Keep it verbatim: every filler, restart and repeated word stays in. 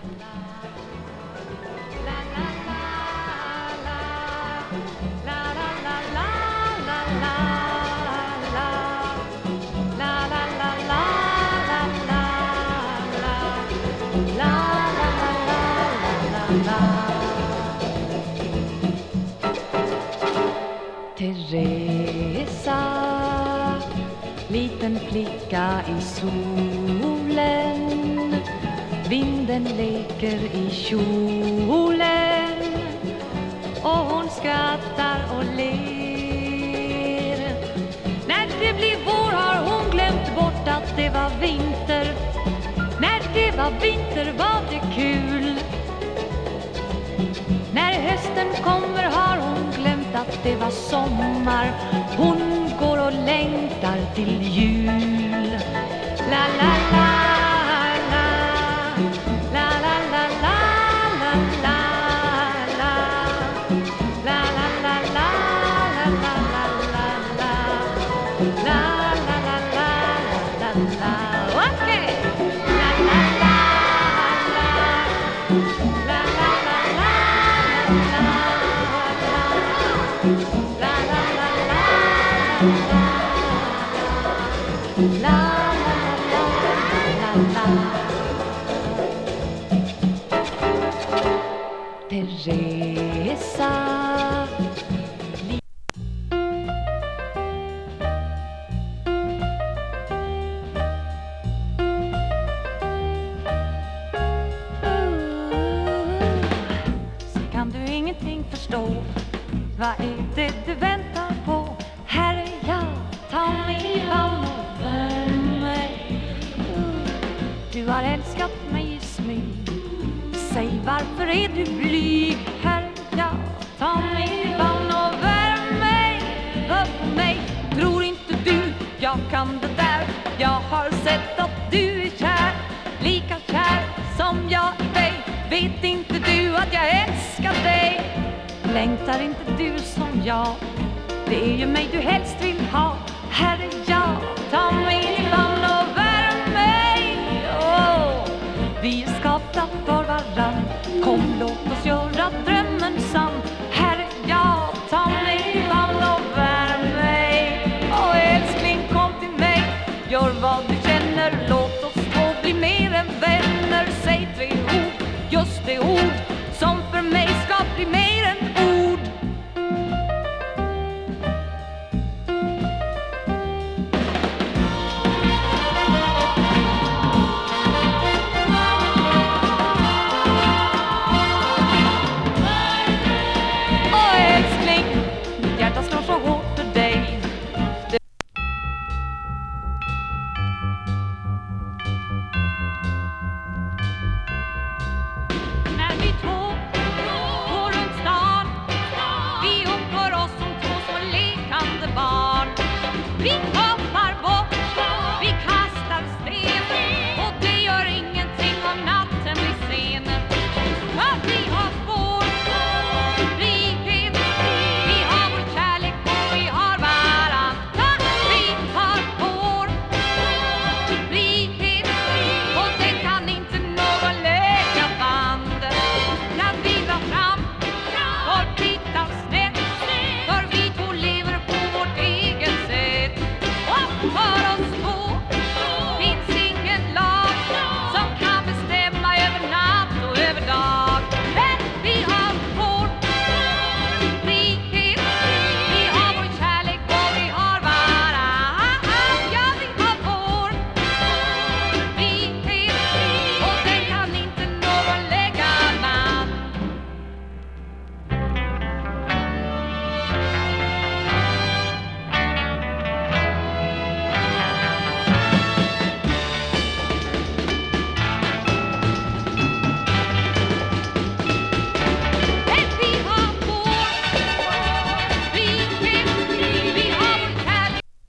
Teresa, liten flicka i solen, vinden leker i kjolen och hon skrattar och ler. När det blir vår har hon glömt bort att det var vinter. När det var vinter var det kul. När hösten kommer har hon glömt att det var sommar. Hon går och längtar till jul. La la la la, la la la la la la, la la la la la la la la, la la la la la. Okej. La la la la, la la la la la. La la la la la la la. Teresa. Så kan du ingenting förstå. Vad är det du väntar på? Här är jag, ta mig i famn och värm mig. Du har älskat mig i smyg. Säg varför är du blyg? Här är jag, ta mig i famn och värm mig. Hör på mig, tror inte du jag kan det där. Jag har sett att du är kär, lika kär som jag är dig. Vet inte du att jag älskar dig? Längtar inte du som jag? Det är ju mig du helst vill ha. Här är jag, ta mig i famn och värm mig. Oh, vi är skapta för varann. Kom, låt